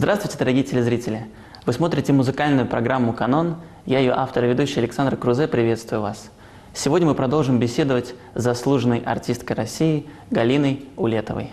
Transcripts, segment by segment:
Здравствуйте, дорогие телезрители! Вы смотрите музыкальную программу «Канон». Я ее автор и ведущий Александр Крузе. Приветствую вас. Сегодня мы продолжим беседовать с заслуженной артисткой России Галиной Улетовой.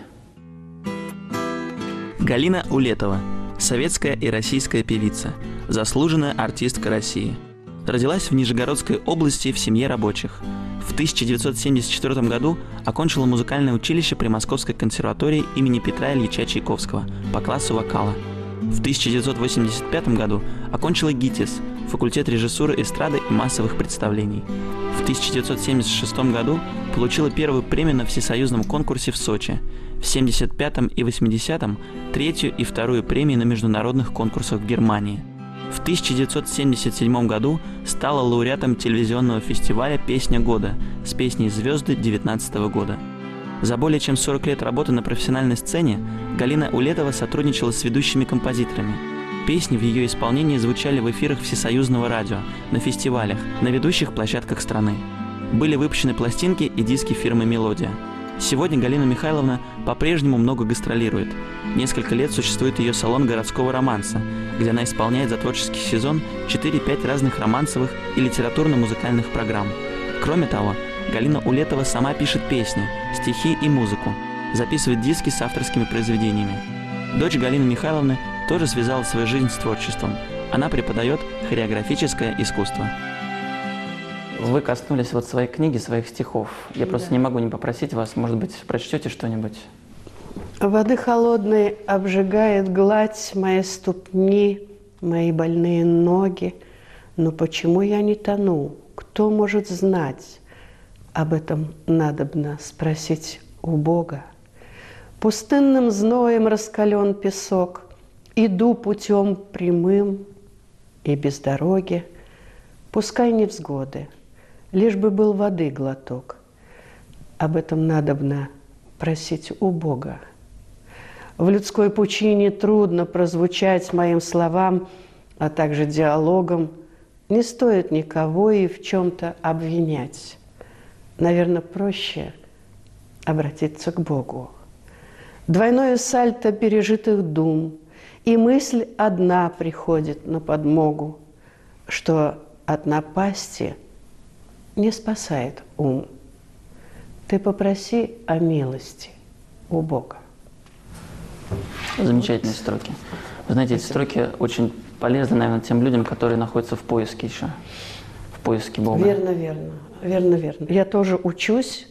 Галина Улетова – советская и российская певица, заслуженная артистка России. Родилась в Нижегородской области в семье рабочих. В 1974 году окончила музыкальное училище при Московской консерватории имени Петра Ильича Чайковского по классу вокала. В 1985 году окончила ГИТИС, факультет режиссуры эстрады и массовых представлений. В 1976 году получила первую премию на всесоюзном конкурсе в Сочи. В 1975 и 1980 третью и вторую премии на международных конкурсах в Германии. В 1977 году стала лауреатом телевизионного фестиваля «Песня года» с песней «Звезды» 2019 года. За более чем 40 лет работы на профессиональной сцене Галина Улетова сотрудничала с ведущими композиторами. Песни в ее исполнении звучали в эфирах всесоюзного радио, на фестивалях, на ведущих площадках страны. Были выпущены пластинки и диски фирмы «Мелодия». Сегодня Галина Михайловна по-прежнему много гастролирует. Несколько лет существует ее салон городского романса, где она исполняет за творческий сезон 4-5 разных романсовых и литературно-музыкальных программ. Кроме того, Галина Улетова сама пишет песни, стихи и музыку, записывает диски с авторскими произведениями. Дочь Галины Михайловны тоже связала свою жизнь с творчеством. Она преподает хореографическое искусство. Вы коснулись вот своей книги, своих стихов. Я просто не могу не попросить вас, может быть, прочтете что-нибудь? Воды холодной обжигает гладь мои ступни, мои больные ноги. Но почему я не тону? Кто может знать? Об этом надобно спросить у Бога. Пустынным зноем раскален песок. Иду путем прямым и без дороги. Пускай невзгоды, лишь бы был воды глоток. Об этом надобно просить у Бога. В людской пучине трудно прозвучать моим словам, а также диалогом. Не стоит никого и в чем-то обвинять. Наверное, проще обратиться к Богу. Двойное сальто пережитых дум, и мысль одна приходит на подмогу, что от напасти не спасает ум. Ты попроси о милости у Бога. Замечательные строки. Вы знаете, эти строки очень полезны, наверное, тем людям, которые находятся в поиске еще, в поиске Бога. Верно, верно, верно, верно. Я тоже учусь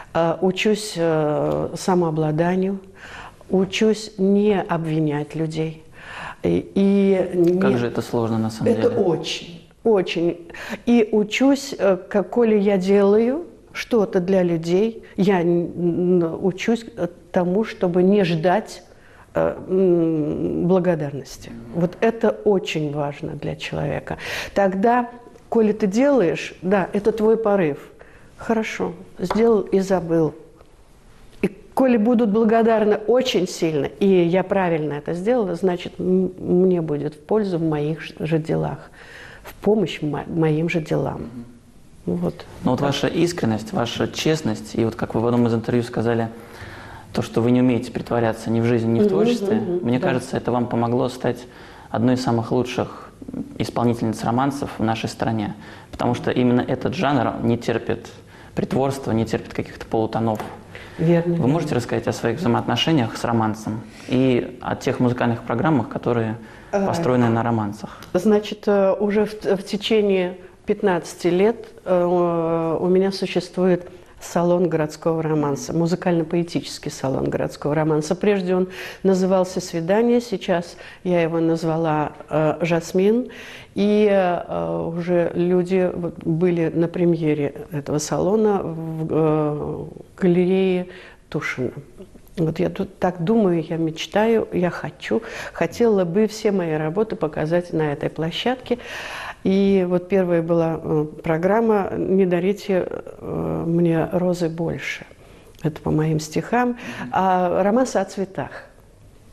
самообладанию, учусь не обвинять людей. Как же это сложно на самом деле? Это очень, очень. И учусь, коли я делаю что-то для людей, я учусь тому, чтобы не ждать благодарности. Вот это очень важно для человека. Тогда, коли ты делаешь, да, это твой порыв. Хорошо, сделал и забыл. И коли будут благодарны очень сильно, и я правильно это сделала, значит, мне будет в пользу в моих же делах, в помощь моим же делам. Вот. Но вот ваша искренность, ваша честность, и вот как вы в одном из интервью сказали, то, что вы не умеете притворяться ни в жизни, ни в творчестве, мне кажется, это вам помогло стать одной из самых лучших исполнительниц романсов в нашей стране. Потому что именно этот жанр не терпит притворства, не терпит каких-то полутонов. Верно. Вы можете рассказать о своих взаимоотношениях с романсом и о тех музыкальных программах, которые построены на романсах? Значит, уже в течение 15 лет у меня существует салон городского романса, музыкально-поэтический салон городского романса. Прежде он назывался «Свидание», сейчас я его назвала «Жасмин». И уже люди были на премьере этого салона в галерее Тушина. Вот я тут так думаю, я мечтаю, я хотела бы все мои работы показать на этой площадке. И вот первая была программа «Не дарите мне розы больше». Это по моим стихам. А романсы о цветах.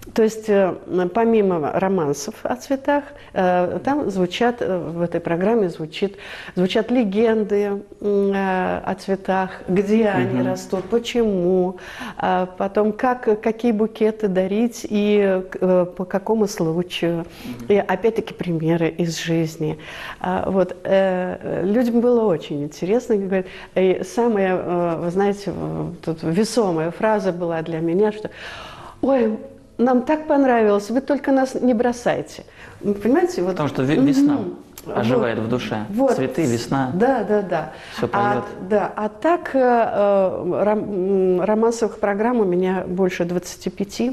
То есть помимо романсов о цветах, там звучат, в этой программе звучат легенды о цветах, где они растут, почему, потом какие букеты дарить и по какому случаю. И опять-таки примеры из жизни. Вот. Людям было очень интересно. И самая, вы знаете, тут весомая фраза была для меня, что «Ой, нам так понравилось, вы только нас не бросайте». Понимаете? Вот. Потому что весна оживает в душе. Вот. Цветы, весна. Да. Все поет. А так романсовых программ у меня больше 25.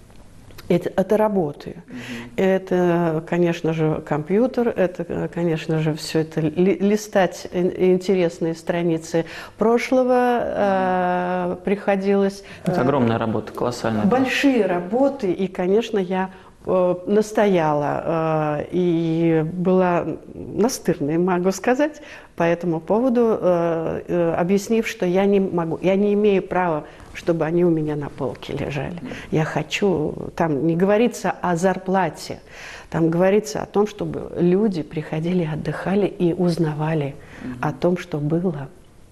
Это работы. Это, конечно же, компьютер, это, конечно же, все это листать интересные страницы прошлого приходилось. Это огромная работа, колоссальная. Большие работы, и, конечно, я настояла и была настырной, могу сказать, по этому поводу, объяснив, что я не могу, я не имею права, чтобы они у меня на полке лежали. Я хочу, там не говорится о зарплате, там говорится о том, чтобы люди приходили, отдыхали и узнавали о том, что было,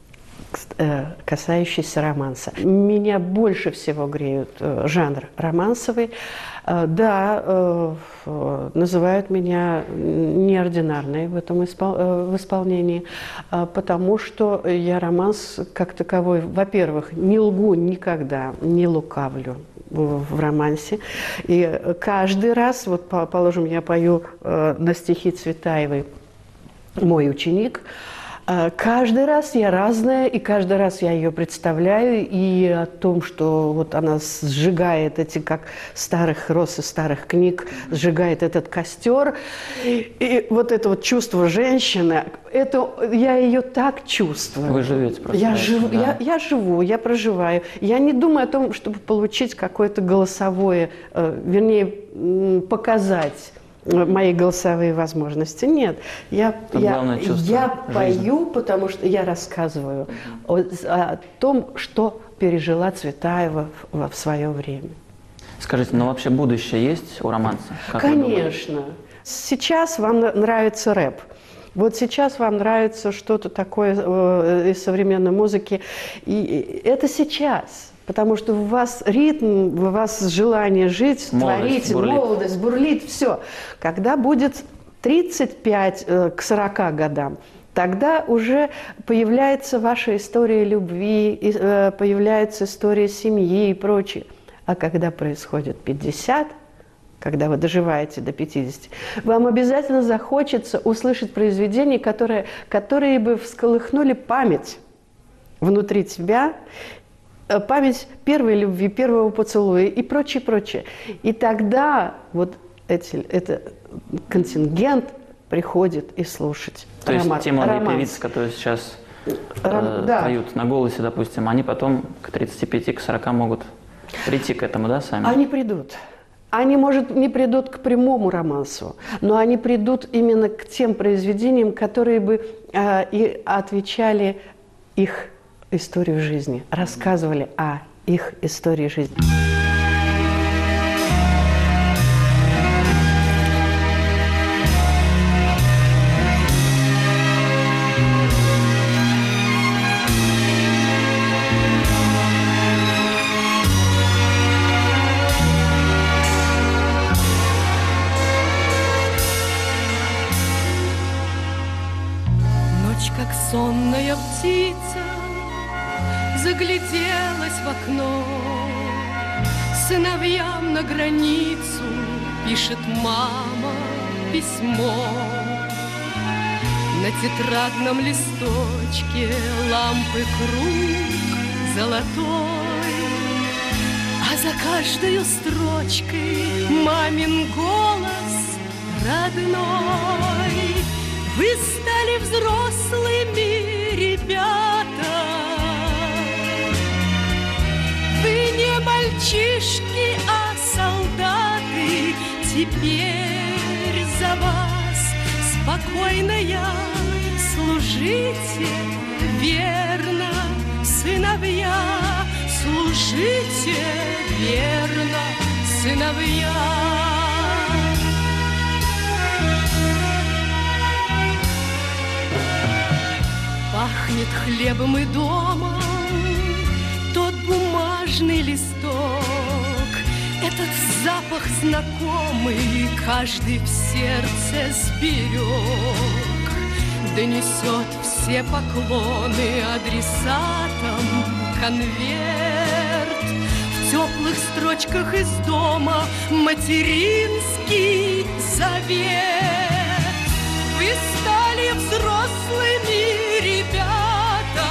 касающийся романса. Меня больше всего греют жанр романсовый. Да, называют меня неординарной в этом в исполнении, потому что я романс как таковой, во-первых, не лгу никогда, не лукавлю в романсе. И каждый раз, вот, положим, я пою на стихи Цветаевой «Мой ученик», каждый раз я разная, и каждый раз я ее представляю, и о том, что вот она сжигает эти, как старых роз из старых книг, сжигает этот костер, и вот это вот чувство женщины, это я ее так чувствую. Вы живете просто. Я живу, я проживаю. Я не думаю о том, чтобы получить какое-то голосовое, вернее, показать мои голосовые возможности. Нет, я пою, потому что я рассказываю о том, что пережила Цветаева в свое время. Скажите, но вообще будущее есть у романса? Конечно. Сейчас вам нравится рэп. Вот сейчас вам нравится что-то такое из современной музыки. И это сейчас. Потому что у вас ритм, у вас желание жить, творить, молодость, бурлит, все. Когда будет 35 к 40 годам, тогда уже появляется ваша история любви, появляется история семьи и прочее. А когда происходит 50, когда вы доживаете до 50, вам обязательно захочется услышать произведения, которые бы всколыхнули память внутри тебя, память первой любви, первого поцелуя и прочее, прочее. И тогда вот этот контингент приходит и слушать. То есть те молодые певицы, которые сейчас поют на голосе, допустим, они потом к 35, к 40 могут прийти к этому, да, сами? Они придут. Они, может, не придут к прямому романсу, но они придут именно к тем произведениям, которые бы и отвечали их историю жизни, рассказывали о их истории жизни. Ночь, как сонная птица, загляделась в окно, сыновьям на границу пишет мама письмо. На тетрадном листочке лампы круг золотой, а за каждой строчкой мамин голос родной. Вы стали взрослыми, ребята, вы не мальчишки, а солдаты. Теперь за вас спокойно я служите верно, сыновья, служите верно, сыновья. Пахнет хлебом и домом тот бумажный листок. Этот запах знакомый каждый в сердце сберег. Донесет все поклоны адресатам конверт. В теплых строчках из дома материнский завет. Вы стали взрослыми, ребята.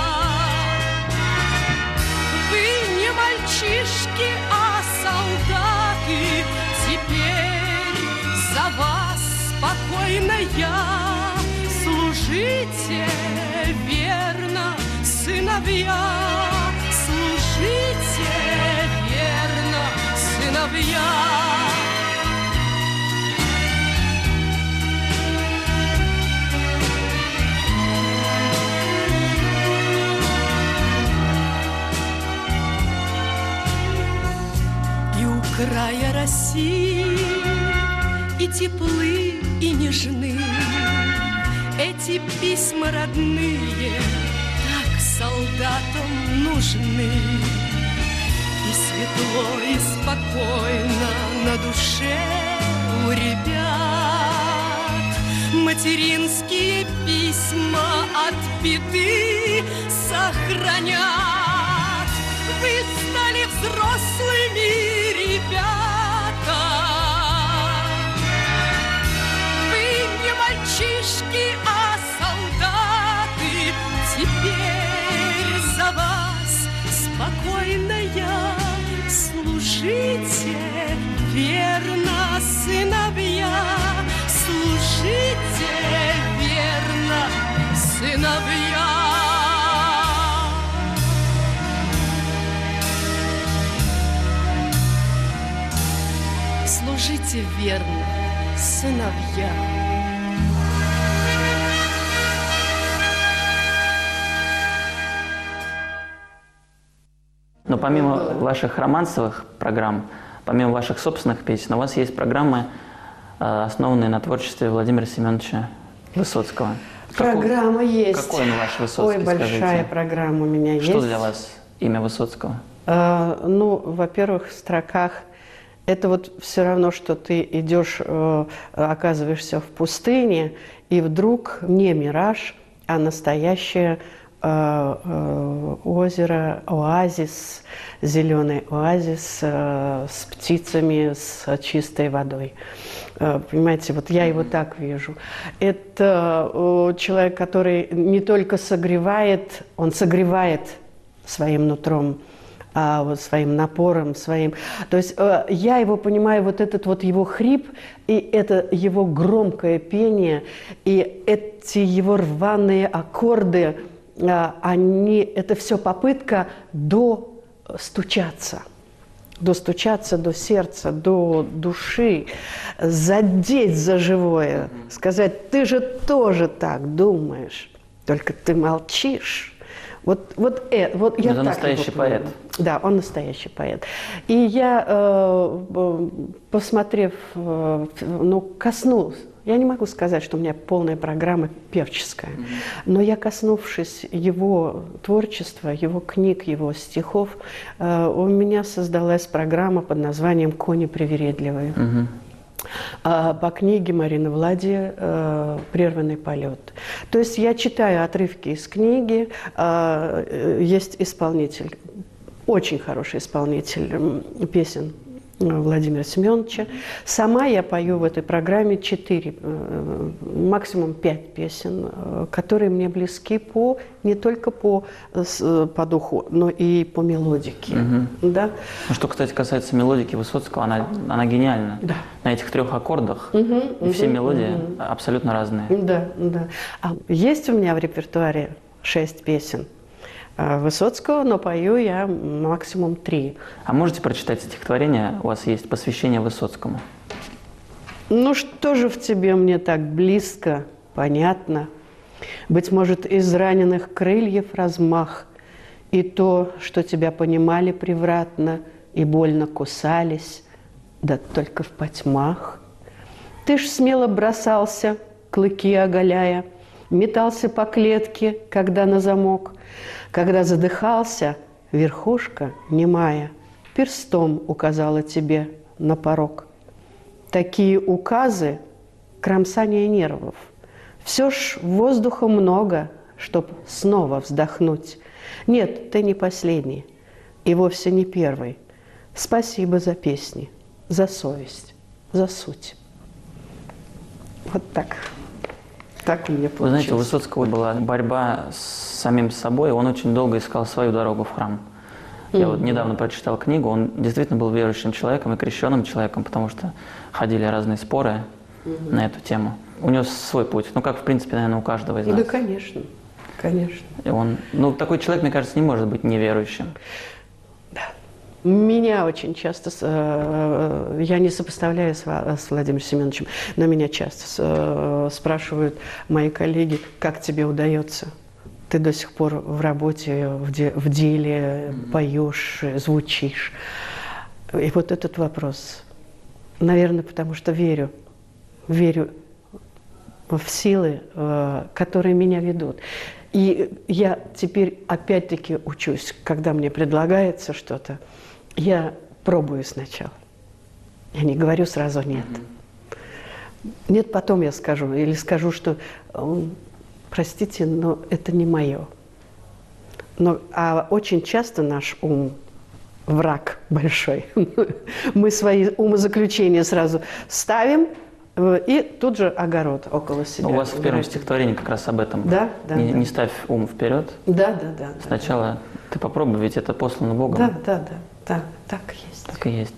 Вы не мальчишки, а солдаты. Теперь за вас спокойно я. Служите верно, сыновья. Служите верно, сыновья. Края России и теплы, и нежны эти письма родные, так солдатам нужны. И светло, и спокойно на душе у ребят материнские письма от беды сохранят. Вы стали взрослыми, ребята. Вы не мальчишки, а солдаты. Теперь за вас спокойно я. Служите верно, сыновья. Служите верно, сыновья. Служите верно, сыновья. Но помимо ваших романсовых программ, помимо ваших собственных песен, у вас есть программы, основанные на творчестве Владимира Семеновича Высоцкого. Программа есть. Какой он ваш Высоцкий, Ой, большая скажите? программа у меня есть. Что для вас имя Высоцкого? Ну, во-первых, в строках это вот все равно, что ты идешь, оказываешься в пустыне, и вдруг не мираж, а настоящее озеро, оазис, зеленый оазис с птицами, с чистой водой. Понимаете, вот я его так вижу. Это человек, который не только согревает, он согревает своим нутром, вот своим напором, своим. То есть я его понимаю, вот этот вот его хрип, и это его громкое пение, и эти его рваные аккорды, это все попытка достучаться до сердца, до души, задеть за живое, сказать, ты же тоже так думаешь, только ты молчишь. Вот я это настоящий поэт. Да, он настоящий поэт. И я, посмотрев, коснулась, я не могу сказать, что у меня полная программа певческая, но я, коснувшись его творчества, его книг, его стихов, у меня создалась программа под названием «Кони привередливые». По книге Марины Влади «Прерванный полет». То есть я читаю отрывки из книги, есть исполнитель, очень хороший исполнитель песен Владимира Семеновича. Сама я пою в этой программе 4, максимум 5 песен, которые мне близки не только по духу, но и по мелодике. Да? Ну, что, кстати, касается мелодики Высоцкого, она гениальна. Да. На этих 3 аккордах и все мелодии абсолютно разные. Да. Есть у меня в репертуаре 6 песен Высоцкого, но пою я максимум 3. А можете прочитать стихотворение? У вас есть посвящение Высоцкому. Ну что же в тебе мне так близко, понятно? Быть может, из раненых крыльев размах И то, что тебя понимали превратно и больно кусались, да только в потьмах. Ты ж смело бросался, клыки оголяя, метался по клетке, когда на замок, когда задыхался, верхушка, немая, перстом указала тебе на порог. Такие указы – кромсание нервов. Все ж воздуха много, чтоб снова вздохнуть. Нет, ты не последний и вовсе не первый. Спасибо за песни, за совесть, за суть. Вот так. Так у меня получилось. Вы знаете, у Высоцкого была борьба с самим собой, он очень долго искал свою дорогу в храм. Я вот недавно прочитал книгу, он действительно был верующим человеком и крещенным человеком, потому что ходили разные споры на эту тему. У него свой путь, ну как в принципе, наверное, у каждого из нас. Да, конечно, конечно. И он, ну такой человек, мне кажется, не может быть неверующим. Да. Меня очень часто, я не сопоставляю с Владимиром Семеновичем, но меня часто спрашивают мои коллеги, как тебе удается? Ты до сих пор в работе, в деле поешь, звучишь. И вот этот вопрос. Наверное, потому что верю в силы, которые меня ведут. И я теперь опять-таки учусь, когда мне предлагается что-то, я пробую сначала. Я не говорю сразу «нет». Нет, потом я скажу. Или скажу, что простите, но это не мое. А очень часто наш ум враг большой. Мы свои умозаключения сразу ставим, и тут же огород около себя. У вас в первом стихотворении как раз об этом. Да, да. Не ставь ум вперед. Да. Сначала ты попробуй, ведь это послано Богом. Да. Так и есть. Так и есть.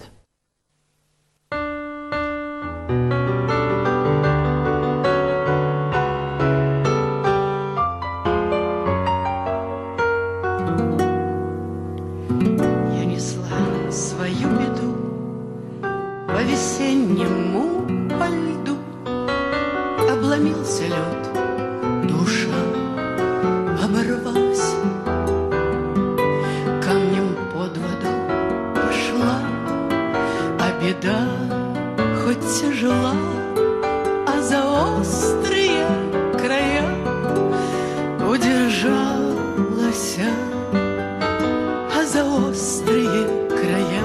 Я несла свою беду по весеннему по льду. Обломился лед, душа оборвалась, камнем под воду пошла, а беда хоть тяжела, а за острые края удержалась, а за острые края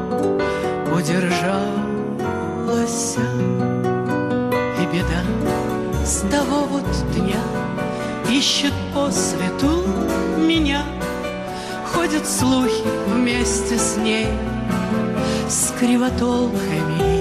удержалась. И беда с того вот дня ищет по свету меня, ходят слухи вместе с ней, с кривотолками.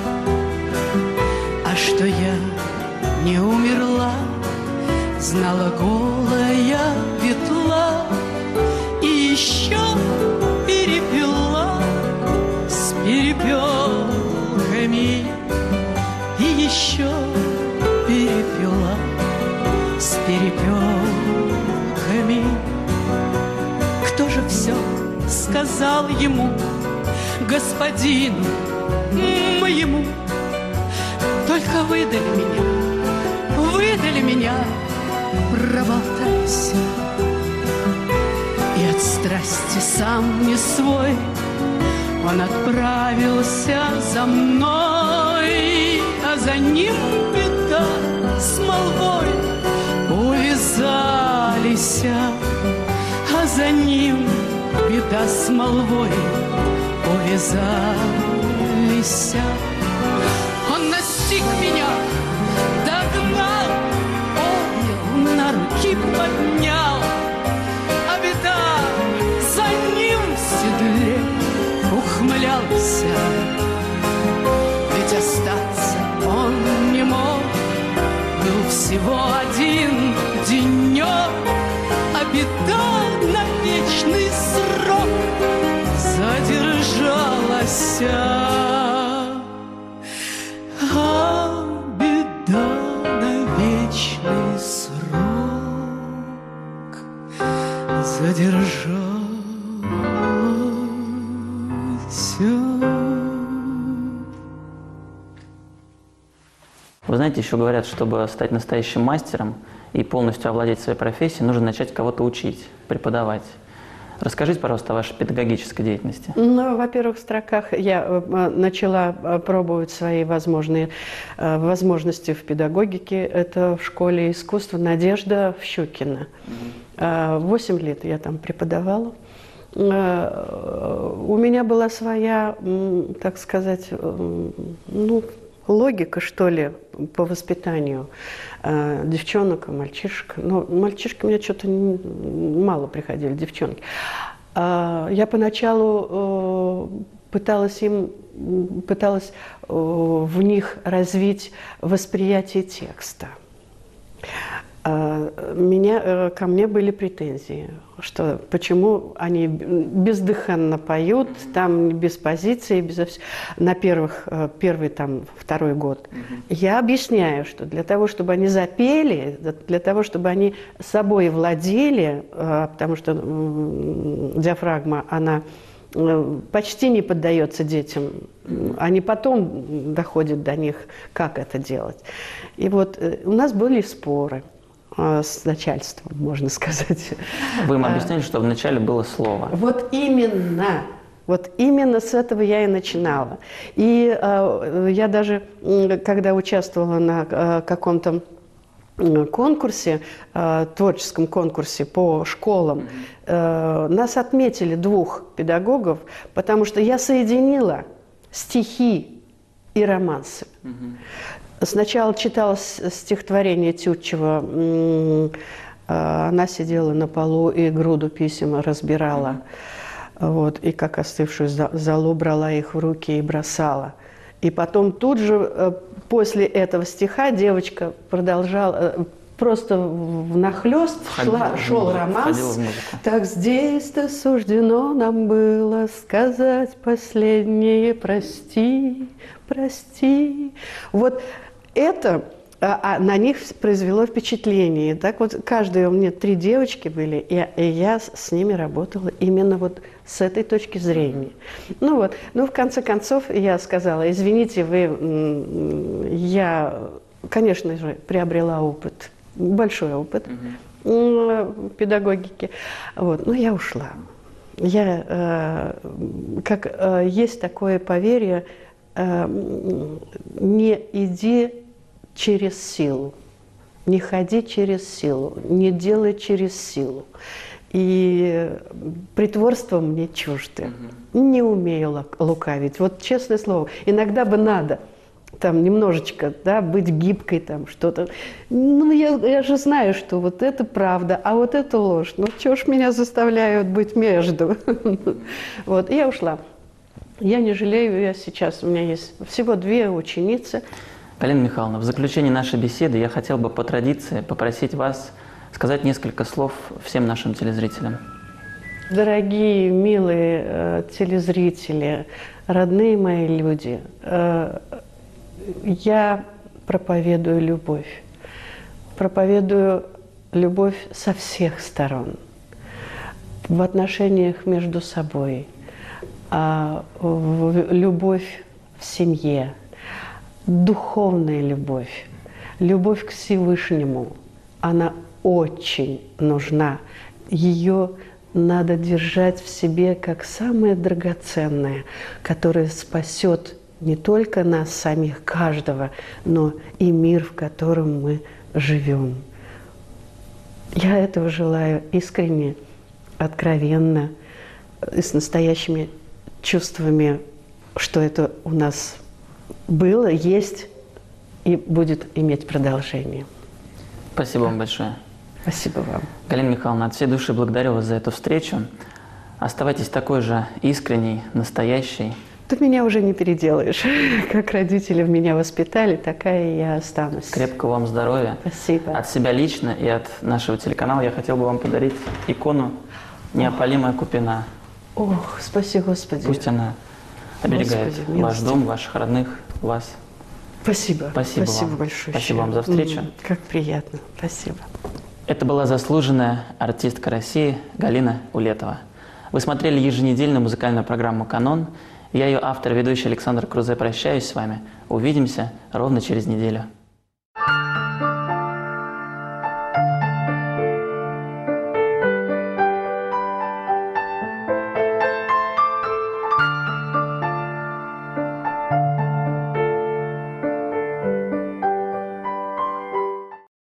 А что я не умерла, знала голая ветла, и еще перепела с перепелками, и еще перепела с перепелками. Кто же все сказал ему, господину моему? Только выдали меня, проболтались. И от страсти сам не свой он отправился за мной, а за ним беда с молвой увязались, а за ним беда с молвой увязались. Он настиг меня, догнал, обнял, на руки поднял, а беда за ним в седле ухмылялся. Ведь остаться он не мог, был всего один денек, а беда на вечный срок задержалась. А беда на вечный срок задержалась. Вы знаете, еще говорят, чтобы стать настоящим мастером и полностью овладеть своей профессией, нужно начать кого-то учить, преподавать. Расскажите, пожалуйста, о вашей педагогической деятельности. Ну, во-первых, в строках я начала пробовать свои возможности в педагогике. Это в школе искусства «Надежда» в Щукино. 8 лет я там преподавала. У меня была своя, так сказать, ну, логика, что ли, по воспитанию девчонок и мальчишек. Но мальчишки у меня что-то мало приходили, девчонки. Я поначалу пыталась в них развить восприятие текста. Ко мне были претензии, что почему они бездыханно поют, там без позиции, на первый, там, второй год. Я объясняю, что для того, чтобы они запели, для того, чтобы они собой владели, потому что диафрагма, она почти не поддается детям, они потом доходят до них, как это делать. И вот у нас были споры с начальством, можно сказать. Вы им объясняли, что вначале было слово. Вот именно с этого я и начинала. И я даже, когда участвовала на каком-то конкурсе, творческом конкурсе по школам, нас отметили 2 педагогов, потому что я соединила стихи и романсы. Сначала читалось стихотворение Тютчева, она сидела на полу и груду писем разбирала, вот, и как остывшую золу брала их в руки и бросала. И потом тут же, после этого стиха, девочка продолжала, просто внахлёст шел романс. Так здесь-то суждено нам было сказать последнее «прости, прости». Вот это на них произвело впечатление. Так вот, каждая, у меня 3 девочки были, и я с ними работала именно вот с этой точки зрения. Ну вот, в конце концов я сказала: извините, я, конечно же, приобрела опыт, большой опыт педагогики, вот, но я ушла. Есть такое поверье: не иди через силу, не ходи через силу, не делай через силу. И притворство мне чуждо. Не умею лукавить. Вот честное слово, иногда бы надо там немножечко, да, быть гибкой, там что-то. Ну, я же знаю, что вот это правда, а вот это ложь. Ну, чего ж меня заставляют быть между? Вот, и я ушла. Я не жалею, у меня есть всего 2 ученицы. Галина Михайловна, в заключение нашей беседы я хотел бы по традиции попросить вас сказать несколько слов всем нашим телезрителям. Дорогие, милые телезрители, родные мои люди, я проповедую любовь. Проповедую любовь со всех сторон. В отношениях между собой, любовь в семье, духовная любовь, любовь к Всевышнему. Она очень нужна. Ее надо держать в себе как самое драгоценное, которое спасет не только нас самих, каждого, но и мир, в котором мы живем. Я этого желаю искренне, откровенно, с настоящими чувствами, что это у нас было, есть и будет иметь продолжение. Спасибо вам большое. Спасибо вам. Галина Михайловна, от всей души благодарю вас за эту встречу. Оставайтесь такой же искренней, настоящей. Ты меня уже не переделаешь. Как родители меня воспитали, такая я останусь. Крепкого вам здоровья. Спасибо. От себя лично и от нашего телеканала я хотел бы вам подарить икону «Неопалимая Купина». Ох, спаси Господи. Пусть она оберегает ваш дом, ваших родных, вас. Спасибо. Спасибо вам. Большое. Спасибо вам за встречу. Как приятно. Спасибо. Это была заслуженная артистка России Галина Улетова. Вы смотрели еженедельную музыкальную программу «Канон». Я ее автор, ведущий Александр Крузе. Прощаюсь с вами. Увидимся ровно через неделю.